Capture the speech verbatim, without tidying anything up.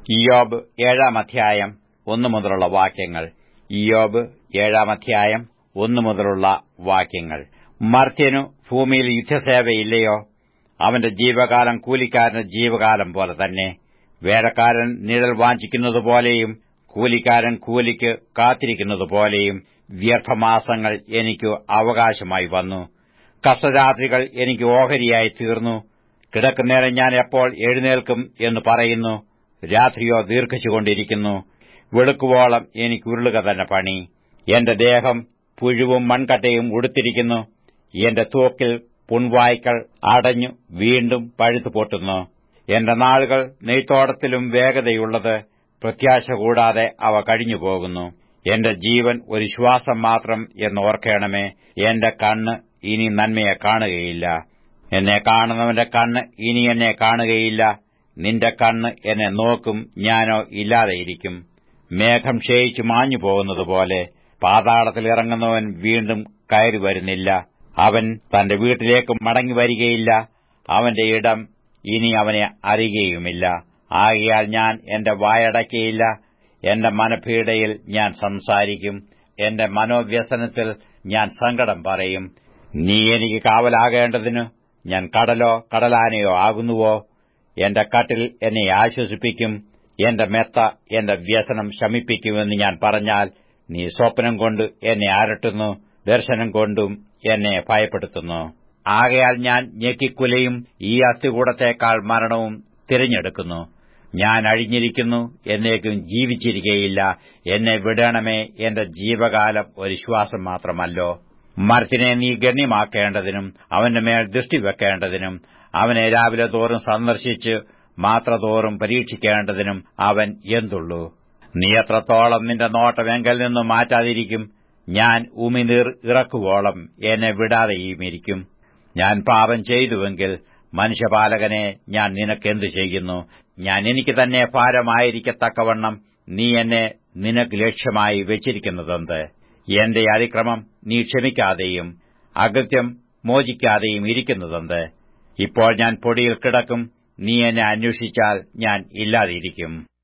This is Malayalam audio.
ഇയ്യോബ് ഏഴാം അധ്യായം ഒന്നു മുതലുള്ള വാക്യങ്ങൾ. ഇയ്യോബ് ഏഴാം അധ്യായം ഒന്നു മുതലുള്ള വാക്യങ്ങൾ. മർത്യനു ഭൂമിയിൽ യുദ്ധസേവയില്ലയോ? അവന്റെ ജീവകാലം കൂലിക്കാരന്റെ ജീവകാലം പോലെ തന്നെ. വേലക്കാരൻ നിഴൽ വാഞ്ചിക്കുന്നതുപോലെയും കൂലിക്കാരൻ കൂലിക്ക് കാത്തിരിക്കുന്നതുപോലെയും വ്യർത്ഥമാസങ്ങൾ എനിക്ക് അവകാശമായി വന്നു. കഷ്ടരാത്രികൾ എനിക്ക് ഓഹരിയായി തീർന്നു. കിടക്കുന്നേരം ഞാൻ എപ്പോൾ എഴുന്നേൽക്കും എന്ന് പറയുന്നു. രാത്രിയോ ദീർഘിച്ചുകൊണ്ടിരിക്കുന്നു. വെളുക്കുവോളം എനിക്ക് ഉരുളുക തന്നെ പണി. എന്റെ ദേഹം പുഴുവും മൺകട്ടയും ഉടുത്തിരിക്കുന്നു. എന്റെ തോക്കിൽ പുൺവായ്ക്കൾ അടഞ്ഞു വീണ്ടും പഴുത്തു പൊട്ടുന്നു. എന്റെ നാളുകൾ നെയ്ത്തോടത്തിലും വേഗതയുള്ളത്. പ്രത്യാശ കൂടാതെ അവ കഴിഞ്ഞുപോകുന്നു. എന്റെ ജീവൻ ഒരു ശ്വാസം മാത്രം എന്നോർക്കേണമേ. എന്റെ കണ്ണ് ഇനി നന്മയെ കാണുകയില്ല. എന്നെ കാണുന്നവന്റെ കണ്ണ് ഇനി എന്നെ കാണുകയില്ല. നിന്റെ കണ്ണ് എന്നെ നോക്കും, ഞാനോ ഇല്ലാതെയിരിക്കും. മേഘം ക്ഷയിച്ചു മാഞ്ഞു പോകുന്നതുപോലെ പാതാളത്തിൽ ഇറങ്ങുന്നവൻ വീണ്ടും കയറി വരുന്നില്ല. അവൻ തന്റെ വീട്ടിലേക്ക് മടങ്ങി വരികയില്ല. അവന്റെ ഇടം ഇനി അവനെ അറിയുകയുമില്ല. ആകയാൽ ഞാൻ എന്റെ വായടയ്ക്കയില്ല. എന്റെ മനപീഡയിൽ ഞാൻ സംസാരിക്കും. എന്റെ മനോവ്യസനത്തിൽ ഞാൻ സങ്കടം പറയും. നീ എനിക്ക് കാവലാകേണ്ടതിനു ഞാൻ കടലോ കടലാനയോ ആകുന്നുവോ? എന്റെ കട്ടിൽ എന്നെ ആശ്വസിപ്പിക്കും. എന്റെ മെത്ത എന്റെ വ്യസനം ശമിപ്പിക്കുമെന്ന് ഞാൻ പറഞ്ഞാൽ, നീ സ്വപ്നം കൊണ്ട് എന്നെ അരട്ടുന്നു, ദർശനം കൊണ്ടും എന്നെ ഭയപ്പെടുത്തുന്നു. ആകയാൽ ഞാൻ ഞെക്കിക്കുലയും ഈ അസ്ഥികൂടത്തേക്കാൾ മരണവും തിരഞ്ഞെടുക്കുന്നു. ഞാൻ അഴിഞ്ഞിരിക്കുന്നു, എന്നേക്കും ജീവിച്ചിരിക്കയില്ല. എന്നെ വിടണമേ. എന്റെ ജീവകാലം ഒരു ശ്വാസം മാത്രമല്ലോ. മർത്യനെ നീ ഗണ്യമാക്കേണ്ടതിനും അവന്റെ മേൽ ദൃഷ്ടിവെക്കേണ്ടതിനും അവനെ രാവിലെ തോറും സന്ദർശിച്ച് മാത്രതോറും പരീക്ഷിക്കേണ്ടതിനും അവൻ എന്തുള്ളൂ? നീ എത്രത്തോളം നിന്റെ നോട്ടം എങ്കിൽ നിന്നും മാറ്റാതിരിക്കും? ഞാൻ ഉമിനീർ ഇറക്കുവോളം എന്നെ വിടാതെയുമിരിക്കും. ഞാൻ പാപം ചെയ്തുവെങ്കിൽ മനുഷ്യപാലകനെ ഞാൻ നിനക്കെന്തു ചെയ്യുന്നു? ഞാൻ എനിക്ക് തന്നെ ഭാരമായിരിക്കത്തക്കവണ്ണം നീ എന്നെ നിനക്ക് ലക്ഷ്യമായി വെച്ചിരിക്കുന്നതെന്ത്? എന്റെ അതിക്രമം നീ ക്ഷമിക്കാതെയും അകൃത്യം മോചിക്കാതെയും ഇരിക്കുന്നതെന്ത്? ഇപ്പോൾ ഞാൻ പൊടിയിൽ കിടക്കും. നീ എന്നെ അന്വേഷിച്ചാൽ ഞാൻ ഇല്ലാതിരിക്കും.